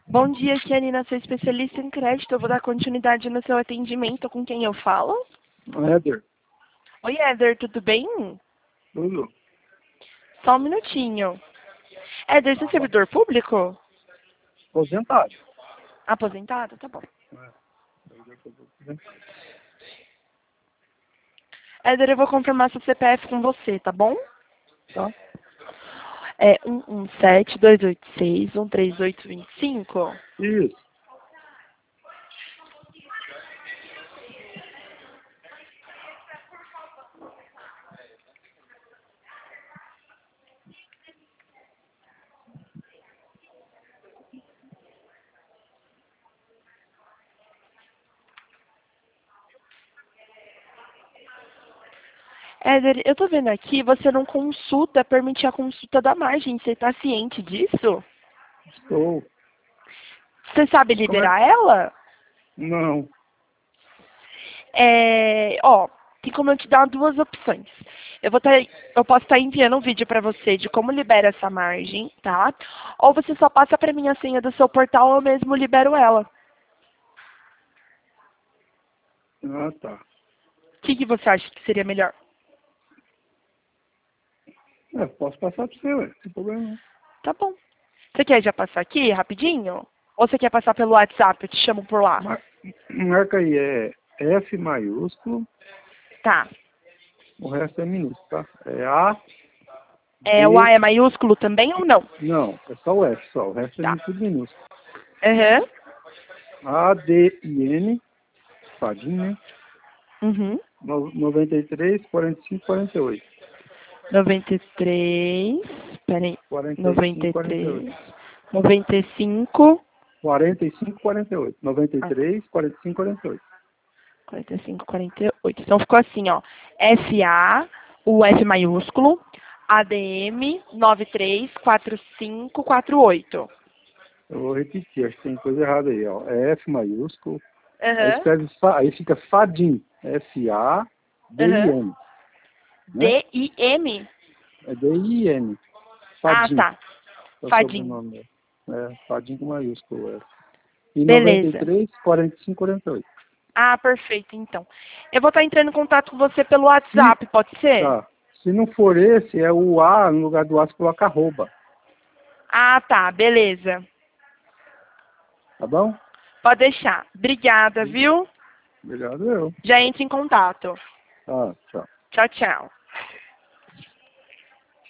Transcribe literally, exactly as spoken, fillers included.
Bom dia, Kianina, sou especialista em crédito. Eu vou dar continuidade no seu atendimento. Com quem eu falo? Éder, Oi, Éder, tudo bem? tudo. Só um minutinho. Éder, você é servidor público? Aposentado. Aposentado? Tá bom. Éder, eu vou confirmar seu C P F com você, tá bom? Tá? É um um sete, dois oito seis, um três oito dois cinco? Isso. Éder, eu tô vendo aqui, você não consulta, permitir a consulta da margem. Você tá ciente disso? Estou. Você sabe Como é? liberar ela? Não. É, ó, tem como eu te dar duas opções. Eu, vou tá, eu posso estar enviando um vídeo para você de como libera essa margem, tá? Ou você só passa para mim a senha do seu portal, eu mesmo libero ela. Ah, tá. O que, que você acha que seria melhor? É, posso passar para você, ué. Não tem problema não. Tá bom. Você quer já passar aqui, rapidinho? Ou você quer passar pelo WhatsApp? Eu te chamo por lá. Mar- Marca aí, é F maiúsculo, Tá. o resto é minúsculo, tá? É A, É, o A D, é maiúsculo também ou não? não, é só o F só, o resto é Tá. tudo minúsculo. Aham. A, D e N, Fadim, né? Uhum. No- noventa e três, quarenta e cinco, quarenta e oito. noventa e três. Peraí. quarenta e noventa cinco, e quarenta e oito. três. noventa e cinco. quarenta e cinco, quarenta e oito. noventa e Ah, três, quarenta e cinco, quarenta e oito. quarenta e cinco, quarenta e oito. Então ficou assim, ó. F A, o F maiúsculo, A D M nove três quatro cinco quatro oito. Eu vou repetir, acho que tem coisa errada aí, ó. É F maiúsculo, aí Aham. escreve, fa- aí fica Fadim, F A D I Aham. N, né? D I M. É D I N, Ah, Fadim, tá. é o Fadim. sobrenome dele. É, Fadim com maiúsculo, é. E noventa e Beleza. três, quarenta e cinco, quarenta e oito. Ah, perfeito, então. Eu vou estar entrando em contato com você pelo Se, WhatsApp, pode ser? tá, se não for esse, é o A, no lugar do A, você coloca arroba, Ah, tá, beleza. tá bom? Pode deixar. Obrigada, viu? Obrigado eu. Já entre em contato. Tá, tchau. Tchau, tchau.